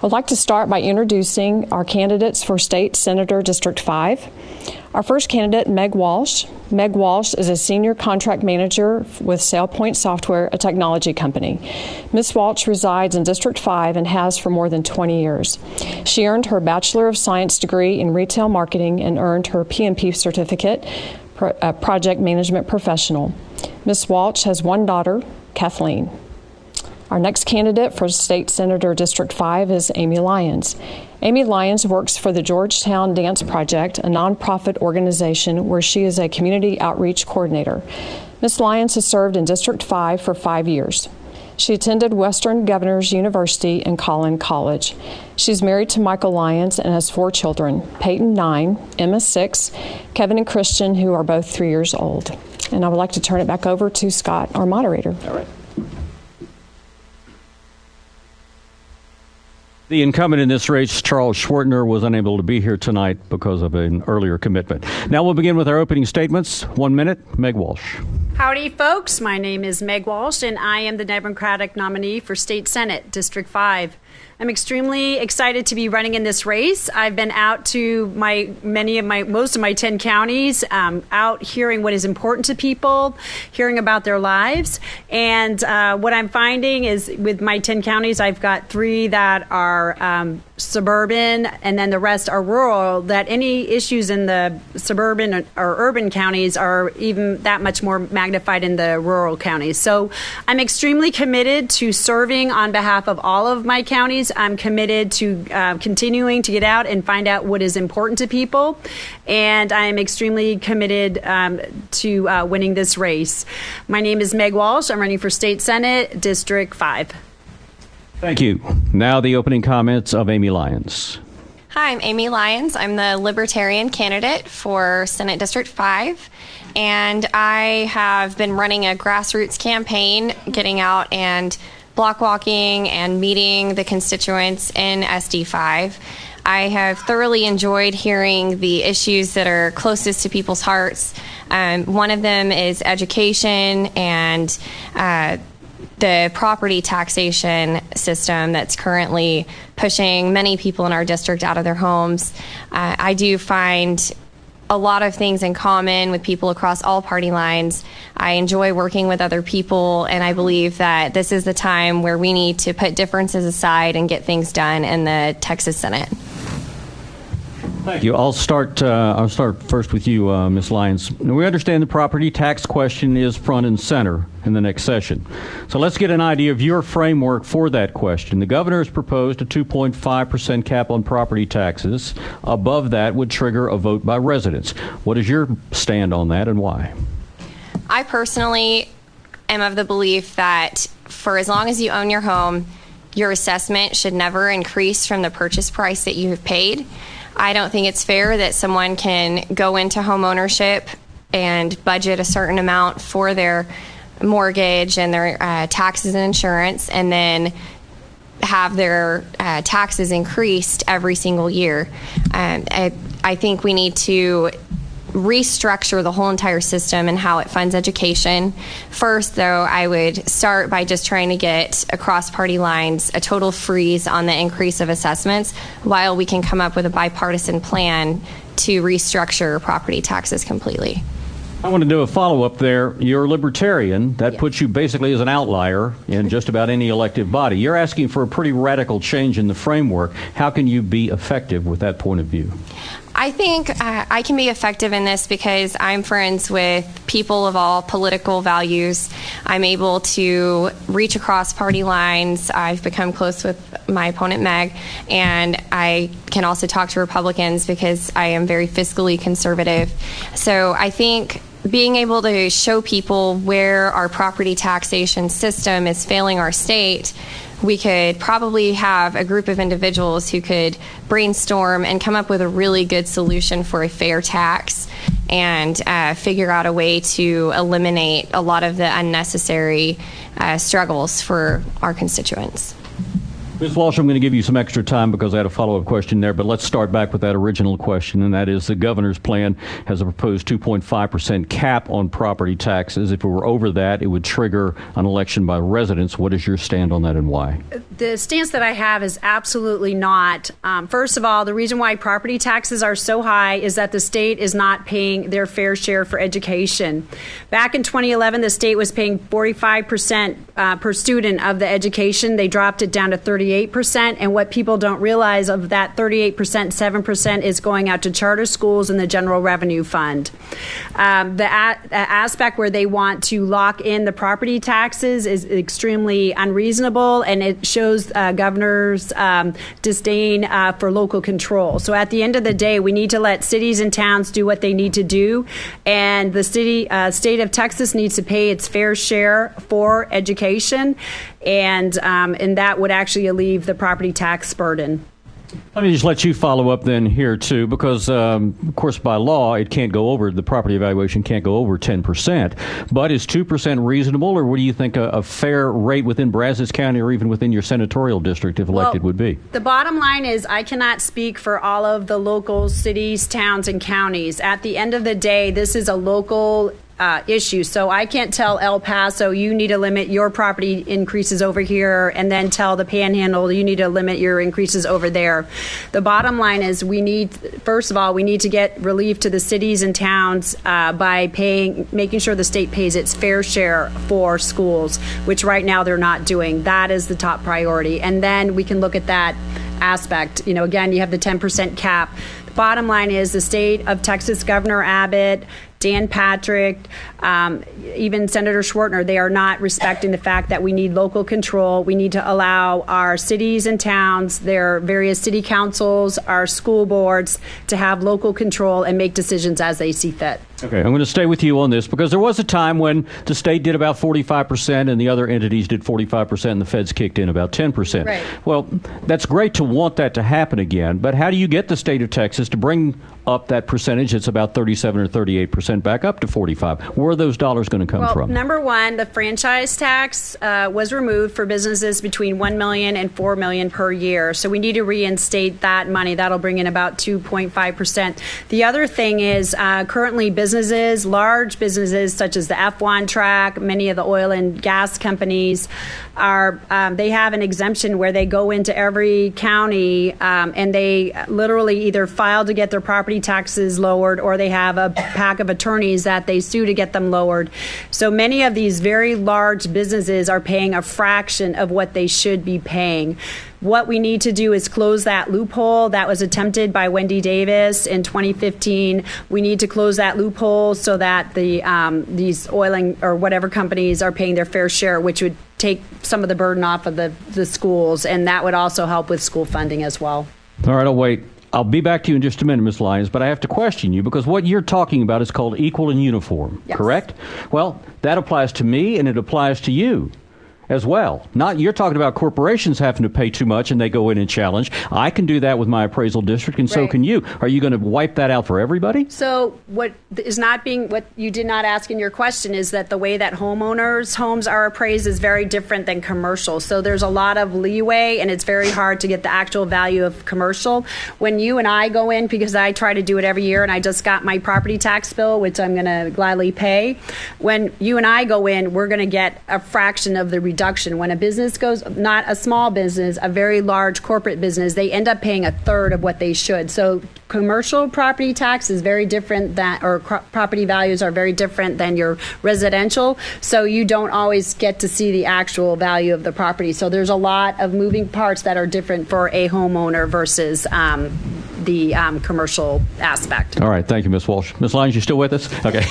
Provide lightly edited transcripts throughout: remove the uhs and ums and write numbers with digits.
I'd like to start by introducing our candidates for State Senator District 5. Our first candidate, Meg Walsh. Meg Walsh is a senior contract manager with SailPoint Software, a technology company. Ms. Walsh resides in District 5 and has for more than 20 years. She earned her Bachelor of Science degree in retail marketing and earned her PMP certificate, project management professional. Ms. Walsh has one daughter, Kathleen. Our next candidate for State Senator District 5 is Amy Lyons. Amy Lyons works for the Georgetown Dance Project, a nonprofit organization where she is a community outreach coordinator. Ms. Lyons has served in District 5 for 5 years. She attended Western Governors University and Collin College. She's married to Michael Lyons and has 4 children, Peyton 9, Emma 6, Kevin and Christian, who are both 3 years old. And I would like to turn it back over to Scott, our moderator. All right. The incumbent in this race, Charles Schwartner, was unable to be here tonight because of an earlier commitment. Now we'll begin with our opening statements. 1 minute, Meg Walsh. Howdy, folks. My name is Meg Walsh, and I am the Democratic nominee for State Senate, District 5. I'm extremely excited to be running in this race. I've been out to most of my 10 counties, out hearing what is important to people, hearing about their lives. And what I'm finding is with my 10 counties, I've got 3 that are suburban, and then the rest are rural, that any issues in the suburban or urban counties are even that much more magnified in the rural counties. So I'm extremely committed to serving on behalf of all of my counties. I'm committed to continuing to get out and find out what is important to people. And I'm extremely committed to winning this race. My name is Meg Walsh. I'm running for State Senate, District 5. Thank you. Now the opening comments of Amy Lyons. Hi, I'm Amy Lyons. I'm the Libertarian candidate for Senate District 5. And I have been running a grassroots campaign, getting out and block walking and meeting the constituents in SD5. I have thoroughly enjoyed hearing the issues that are closest to people's hearts. One of them is education and the property taxation system that's currently pushing many people in our district out of their homes. I do find a lot of things in common with people across all party lines. I enjoy working with other people, and I believe that this is the time where we need to put differences aside and get things done in the Texas Senate. Thank you. I'll start first with you, Ms. Lyons. Now, we understand the property tax question is front and center in the next session. So let's get an idea of your framework for that question. The governor has proposed a 2.5% cap on property taxes. Above that would trigger a vote by residents. What is your stand on that and why? I personally am of the belief that for as long as you own your home, your assessment should never increase from the purchase price that you have paid. I don't think it's fair that someone can go into home ownership and budget a certain amount for their mortgage and their taxes and insurance, and then have their taxes increased every single year. I think we need to restructure the whole entire system and how it funds education. First, though, I would start by just trying to get across party lines a total freeze on the increase of assessments while we can come up with a bipartisan plan to restructure property taxes completely. I want to do a follow-up there. You're a libertarian. That puts you basically as an outlier in just about any elective body. You're asking for a pretty radical change in the framework. How can you be effective with that point of view? I think I can be effective in this because I'm friends with people of all political values. I'm able to reach across party lines. I've become close with my opponent, Meg, and I can also talk to Republicans because I am very fiscally conservative. So I think being able to show people where our property taxation system is failing our state, we could probably have a group of individuals who could brainstorm and come up with a really good solution for a fair tax and figure out a way to eliminate a lot of the unnecessary struggles for our constituents. Ms. Walsh, I'm going to give you some extra time because I had a follow-up question there, but let's start back with that original question, and that is the governor's plan has a proposed 2.5% cap on property taxes. If it were over that, it would trigger an election by residents. What is your stand on that and why? The stance that I have is absolutely not. First of all, the reason why property taxes are so high is that the state is not paying their fair share for education. Back in 2011, the state was paying 45% per student of the education. They dropped it down to 38%. And what people don't realize of that 38%, 7% is going out to charter schools and the general revenue fund. The aspect where they want to lock in the property taxes is extremely unreasonable, and it shows governor's disdain for local control. So at the end of the day, we need to let cities and towns do what they need to do, and the state of Texas needs to pay its fair share for education, and that would actually alleviate the property tax burden. Let me just let you follow up then here too, because of course by law it can't go over, the property evaluation can't go over 10%. But is 2% reasonable, or what do you think a fair rate within Brazos County or even within your senatorial district, if elected, would be? The bottom line is I cannot speak for all of the local cities, towns, and counties. At the end of the day, this is a local issue. So I can't tell El Paso, you need to limit your property increases over here, and then tell the Panhandle, you need to limit your increases over there. The bottom line is first of all, we need to get relief to the cities and towns by making sure the state pays its fair share for schools, which right now they're not doing. That is the top priority. And then we can look at that aspect. Again, you have the 10% cap. The bottom line is the state of Texas, Governor Abbott, Dan Patrick, even Senator Schwartner, they are not respecting the fact that we need local control. We need to allow our cities and towns, their various city councils, our school boards to have local control and make decisions as they see fit. Okay, I'm going to stay with you on this because there was a time when the state did about 45% and the other entities did 45% and the feds kicked in about 10%. Right. Well, that's great to want that to happen again, but how do you get the state of Texas to bring up that percentage? It's about 37 or 38% back up to 45. Where are those dollars going to come from? Number one, the franchise tax was removed for businesses between $1 million and $4 million per year. So we need to reinstate that money. That'll bring in about 2.5%. The other thing is currently large businesses such as the F1 track, many of the oil and gas companies they have an exemption where they go into every county and they literally either file to get their property taxes lowered, or they have a pack of attorneys that they sue to get them lowered. So many of these very large businesses are paying a fraction of what they should be paying. What we need to do is close that loophole that was attempted by Wendy Davis in 2015. We need to close that loophole so that these oil or whatever companies are paying their fair share, which would take some of the burden off of the schools, and that would also help with school funding as well. All right, I'll wait. I'll be back to you in just a minute, Ms. Lyons, but I have to question you because what you're talking about is called equal and uniform, yes. Correct? Well, that applies to me and it applies to you as well. You're talking about corporations having to pay too much and they go in and challenge. I can do that with my appraisal district, and so can you. Are you going to wipe that out for everybody? So what you did not ask in your question is that the way that homeowners' homes are appraised is very different than commercial. So there's a lot of leeway, and it's very hard to get the actual value of commercial. When you and I go in, because I try to do it every year, and I just got my property tax bill, which I'm going to gladly pay. When you and I go in, we're going to get a fraction of the reduction. When a business goes, not a small business, a very large corporate business, they end up paying a third of what they should. So commercial property tax is very different property values are very different than your residential. So you don't always get to see the actual value of the property. So there's a lot of moving parts that are different for a homeowner versus the commercial aspect. All right. Thank you, Ms. Walsh. Ms. Lyons, you still with us? Okay.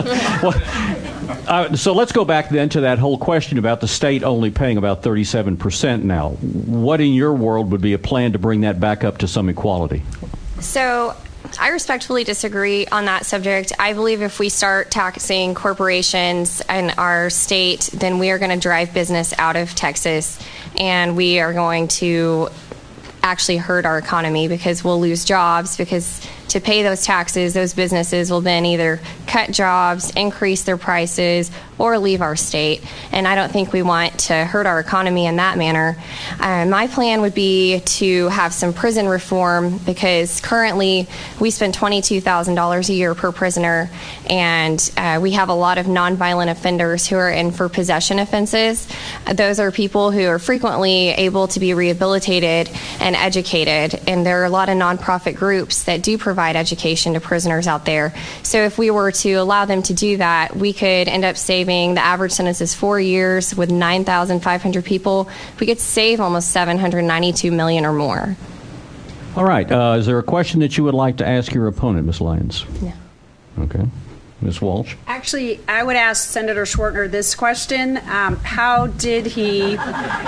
So let's go back then to that whole question about the state only paying about 37% now. What in your world would be a plan to bring that back up to some equality? So I respectfully disagree on that subject. I believe if we start taxing corporations in our state, then we are going to drive business out of Texas, and we are going to actually hurt our economy because we'll lose jobs because to pay those taxes, those businesses will then either cut jobs, increase their prices, or leave our state. And I don't think we want to hurt our economy in that manner. My plan would be to have some prison reform, because currently we spend $22,000 a year per prisoner, and we have a lot of nonviolent offenders who are in for possession offenses. Those are people who are frequently able to be rehabilitated and educated, and there are a lot of nonprofit groups that do provide education to prisoners out there. So if we were to allow them to do that, we could end up saving, the average sentence is 4 years with 9,500 people. We could save almost $792 million or more. All right. Is there a question that you would like to ask your opponent, Ms. Lyons? No. Okay. Ms. Walsh? Actually, I would ask Senator Schwertner this question. How did he,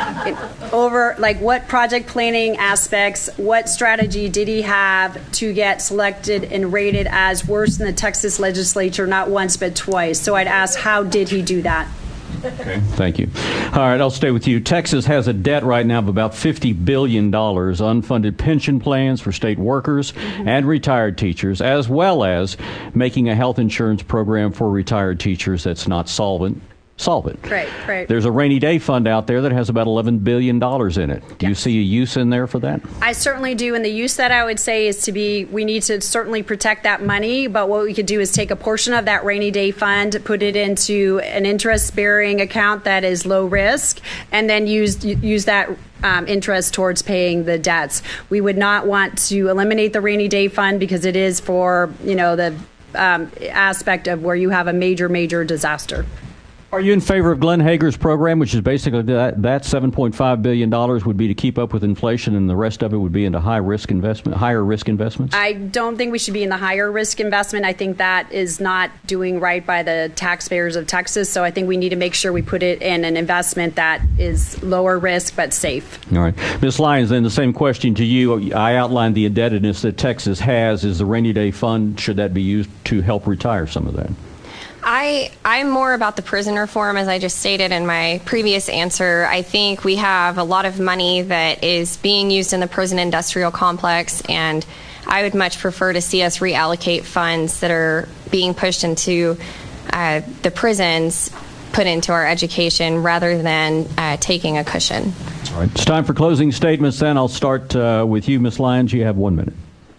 what project planning aspects, what strategy did he have to get selected and rated as worse than the Texas legislature, not once but twice? So I'd ask, how did he do that? Okay, thank you. All right, I'll stay with you. Texas has a debt right now of about $50 billion, unfunded pension plans for state workers and retired teachers, as well as making a health insurance program for retired teachers that's not solvent. Right. There's a rainy day fund out there that has about $11 billion in it. Do you see a use in there for that? I certainly do. And the use that I would say is we need to certainly protect that money. But what we could do is take a portion of that rainy day fund, put it into an interest-bearing account that is low risk, and then use that interest towards paying the debts. We would not want to eliminate the rainy day fund, because it is for, the aspect of where you have a major disaster. Are you in favor of Glenn Hager's program, which is basically that $7.5 billion would be to keep up with inflation, and the rest of it would be into higher risk investments? I don't think we should be in the higher risk investment. I think that is not doing right by the taxpayers of Texas. So I think we need to make sure we put it in an investment that is lower risk but safe. All right. Ms. Lyons, then the same question to you. I outlined the indebtedness that Texas has. Is the rainy day fund, should that be used to help retire some of that? I'm more about the prison reform, as I just stated in my previous answer. I think we have a lot of money that is being used in the prison industrial complex, and I would much prefer to see us reallocate funds that are being pushed into the prisons, put into our education, rather than taking a cushion. All right. It's time for closing statements then. I'll start with you, Ms. Lyons. You have 1 minute.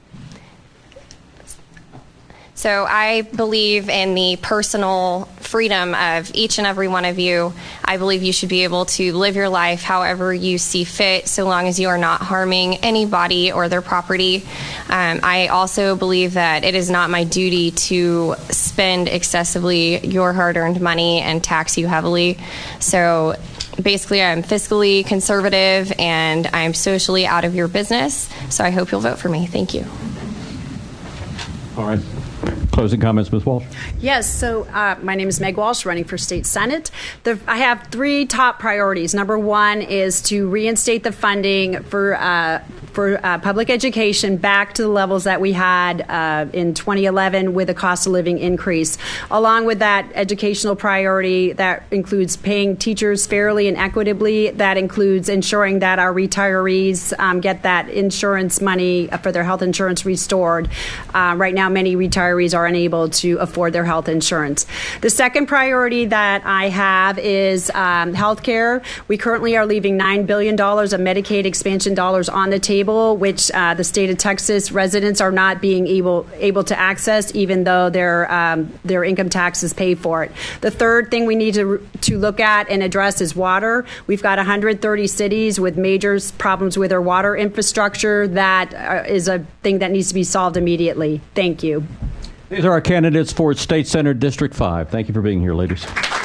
So I believe in the personal freedom of each and every one of you. I believe you should be able to live your life however you see fit, so long as you are not harming anybody or their property. I also believe that it is not my duty to spend excessively your hard-earned money and tax you heavily. So basically, I'm fiscally conservative and I'm socially out of your business. So I hope you'll vote for me. Thank you. All right. Closing comments, Ms. Walsh? Yes, so my name is Meg Walsh, running for State Senate. I have 3 top priorities. Number 1 is to reinstate the funding for public education back to the levels that we had in 2011 with a cost of living increase. Along with that educational priority, that includes paying teachers fairly and equitably. That includes ensuring that our retirees get that insurance money for their health insurance restored. Right now, many retirees are unable to afford their health insurance. The second priority that I have is health care. We currently are leaving $9 billion of Medicaid expansion dollars on the table, which the state of Texas residents are not being able to access, even though their income taxes pay for it. The third thing we need to look at and address is water. We've got 130 cities with major problems with their water infrastructure. That is a thing that needs to be solved immediately. Thank you. These are our candidates for State Senate District 5. Thank you for being here, ladies.